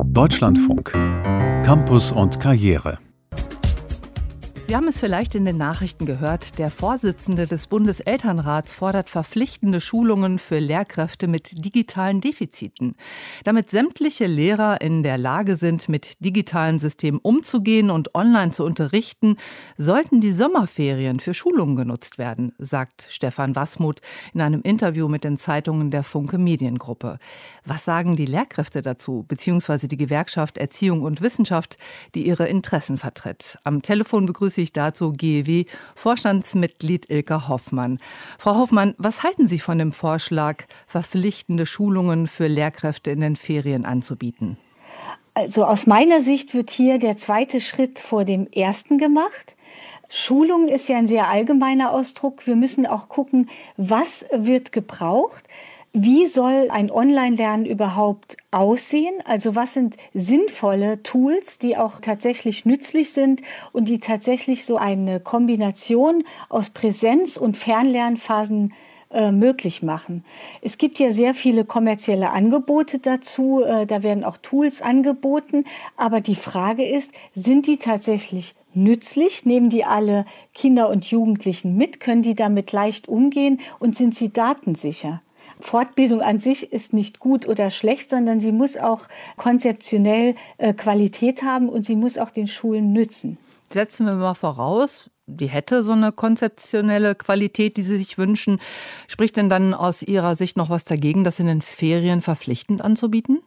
Deutschlandfunk. Campus und Karriere. Sie haben es vielleicht in den Nachrichten gehört. Der Vorsitzende des Bundeselternrats fordert verpflichtende Schulungen für Lehrkräfte mit digitalen Defiziten. Damit sämtliche Lehrer in der Lage sind, mit digitalen Systemen umzugehen und online zu unterrichten, sollten die Sommerferien für Schulungen genutzt werden, sagt Stefan Wassmuth in einem Interview mit den Zeitungen der Funke Mediengruppe. Was sagen die Lehrkräfte dazu, beziehungsweise die Gewerkschaft Erziehung und Wissenschaft, die ihre Interessen vertritt? Am Telefon begrüße ich dazu GEW-Vorstandsmitglied Ilka Hoffmann. Frau Hoffmann, was halten Sie von dem Vorschlag, verpflichtende Schulungen für Lehrkräfte in den Ferien anzubieten? Also aus meiner Sicht wird hier der zweite Schritt vor dem ersten gemacht. Schulung ist ja ein sehr allgemeiner Ausdruck. Wir müssen auch gucken, was wird gebraucht. Wie soll ein Online-Lernen überhaupt aussehen? Also was sind sinnvolle Tools, die auch tatsächlich nützlich sind und die tatsächlich so eine Kombination aus Präsenz- und Fernlernphasen möglich machen. Es gibt ja sehr viele kommerzielle Angebote dazu, da werden auch Tools angeboten, aber die Frage ist, sind die tatsächlich nützlich? Nehmen die alle Kinder und Jugendlichen mit? Können die damit leicht umgehen und sind sie datensicher? Fortbildung an sich ist nicht gut oder schlecht, sondern sie muss auch konzeptionell Qualität haben und sie muss auch den Schulen nützen. Setzen wir mal voraus, die hätte so eine konzeptionelle Qualität, die Sie sich wünschen. Spricht denn dann aus Ihrer Sicht noch was dagegen, das in den Ferien verpflichtend anzubieten?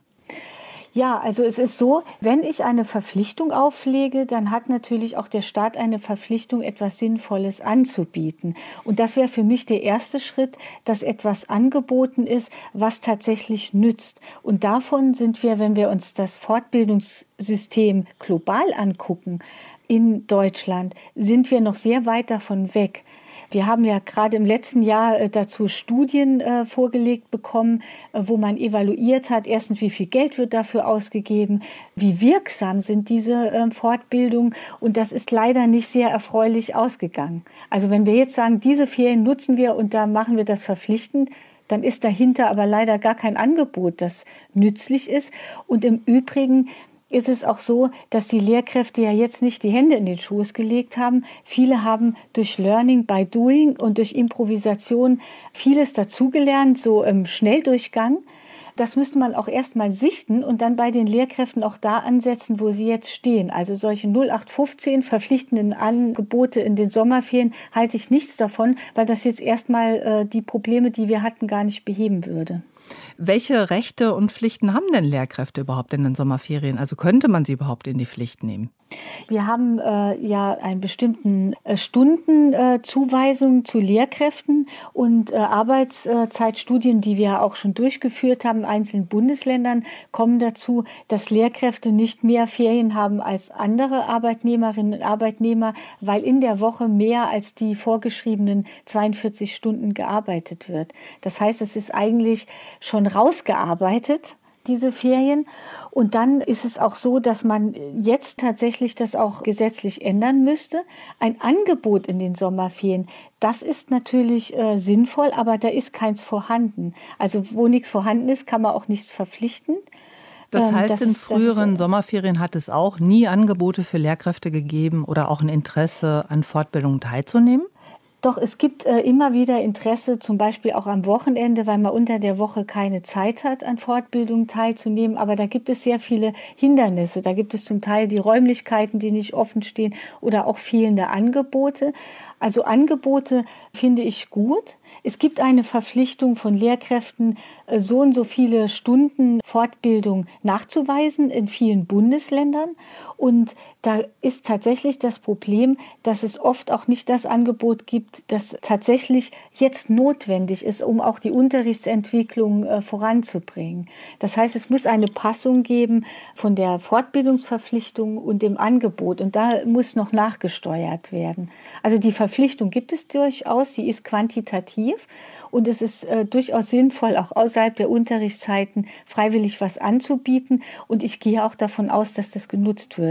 Ja, also es ist so, wenn ich eine Verpflichtung auflege, dann hat natürlich auch der Staat eine Verpflichtung, etwas Sinnvolles anzubieten. Und das wäre für mich der erste Schritt, dass etwas angeboten ist, was tatsächlich nützt. Und davon sind wir, wenn wir uns das Fortbildungssystem global angucken, in Deutschland, sind wir noch sehr weit davon weg. Wir haben ja gerade im letzten Jahr dazu Studien vorgelegt bekommen, wo man evaluiert hat, erstens, wie viel Geld wird dafür ausgegeben, wie wirksam sind diese Fortbildungen, und das ist leider nicht sehr erfreulich ausgegangen. Also wenn wir jetzt sagen, diese Ferien nutzen wir und da machen wir das verpflichtend, dann ist dahinter aber leider gar kein Angebot, das nützlich ist. Und im Übrigen ist es auch so, dass die Lehrkräfte ja jetzt nicht die Hände in den Schoß gelegt haben. Viele haben durch Learning by Doing und durch Improvisation vieles dazugelernt, so im Schnelldurchgang. Das müsste man auch erstmal sichten und dann bei den Lehrkräften auch da ansetzen, wo sie jetzt stehen. Also solche 0815 verpflichtenden Angebote in den Sommerferien halte ich nichts davon, weil das jetzt erstmal die Probleme, die wir hatten, gar nicht beheben würde. Welche Rechte und Pflichten haben denn Lehrkräfte überhaupt in den Sommerferien? Also könnte man sie überhaupt in die Pflicht nehmen? Wir haben ja einen bestimmten Stundenzuweisung zu Lehrkräften und Arbeitszeitstudien, die wir auch schon durchgeführt haben in einzelnen Bundesländern, kommen dazu, dass Lehrkräfte nicht mehr Ferien haben als andere Arbeitnehmerinnen und Arbeitnehmer, weil in der Woche mehr als die vorgeschriebenen 42 Stunden gearbeitet wird. Das heißt, es ist eigentlich schon rausgearbeitet, diese Ferien. Und dann ist es auch so, dass man jetzt tatsächlich das auch gesetzlich ändern müsste. Ein Angebot in den Sommerferien, das ist natürlich sinnvoll, aber da ist keins vorhanden. Also wo nichts vorhanden ist, kann man auch nichts verpflichten. Das heißt, in früheren Sommerferien hat es auch nie Angebote für Lehrkräfte gegeben oder auch ein Interesse an Fortbildungen teilzunehmen? Doch, es gibt immer wieder Interesse, zum Beispiel auch am Wochenende, weil man unter der Woche keine Zeit hat, an Fortbildungen teilzunehmen. Aber da gibt es sehr viele Hindernisse. Da gibt es zum Teil die Räumlichkeiten, die nicht offen stehen oder auch fehlende Angebote. Also Angebote finde ich gut. Es gibt eine Verpflichtung von Lehrkräften, so und so viele Stunden Fortbildung nachzuweisen in vielen Bundesländern. Und da ist tatsächlich das Problem, dass es oft auch nicht das Angebot gibt, das tatsächlich jetzt notwendig ist, um auch die Unterrichtsentwicklung voranzubringen. Das heißt, es muss eine Passung geben von der Fortbildungsverpflichtung und dem Angebot. Und da muss noch nachgesteuert werden. Also die Verpflichtung gibt es durchaus, sie ist quantitativ. Und es ist durchaus sinnvoll, auch außerhalb der Unterrichtszeiten freiwillig was anzubieten. Und ich gehe auch davon aus, dass das genutzt würde.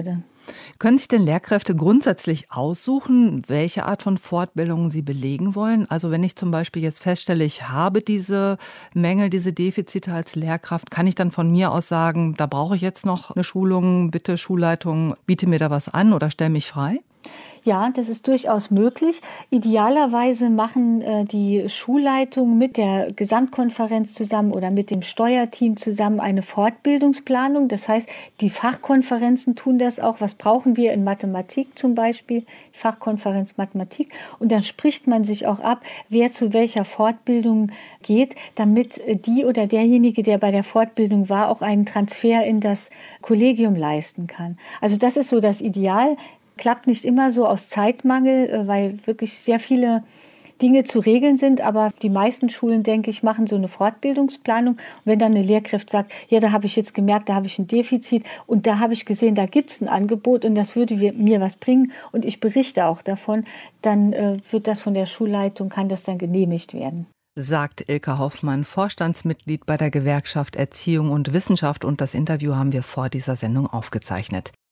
Können sich denn Lehrkräfte grundsätzlich aussuchen, welche Art von Fortbildung sie belegen wollen? Also wenn ich zum Beispiel jetzt feststelle, ich habe diese Mängel, diese Defizite als Lehrkraft, kann ich dann von mir aus sagen, da brauche ich jetzt noch eine Schulung, bitte Schulleitung, biete mir da was an oder stell mich frei? Ja, das ist durchaus möglich. Idealerweise machen die Schulleitungen mit der Gesamtkonferenz zusammen oder mit dem Steuerteam zusammen eine Fortbildungsplanung. Das heißt, die Fachkonferenzen tun das auch. Was brauchen wir in Mathematik zum Beispiel? Fachkonferenz Mathematik. Und dann spricht man sich auch ab, wer zu welcher Fortbildung geht, damit die oder derjenige, der bei der Fortbildung war, auch einen Transfer in das Kollegium leisten kann. Also das ist so das Ideal. Klappt nicht immer so aus Zeitmangel, weil wirklich sehr viele Dinge zu regeln sind. Aber die meisten Schulen, denke ich, machen so eine Fortbildungsplanung. Und wenn dann eine Lehrkraft sagt, ja, da habe ich jetzt gemerkt, da habe ich ein Defizit und da habe ich gesehen, da gibt es ein Angebot und das würde mir was bringen und ich berichte auch davon, dann wird das von der Schulleitung, kann das dann genehmigt werden. Sagt Ilka Hoffmann, Vorstandsmitglied bei der Gewerkschaft Erziehung und Wissenschaft. Und das Interview haben wir vor dieser Sendung aufgezeichnet.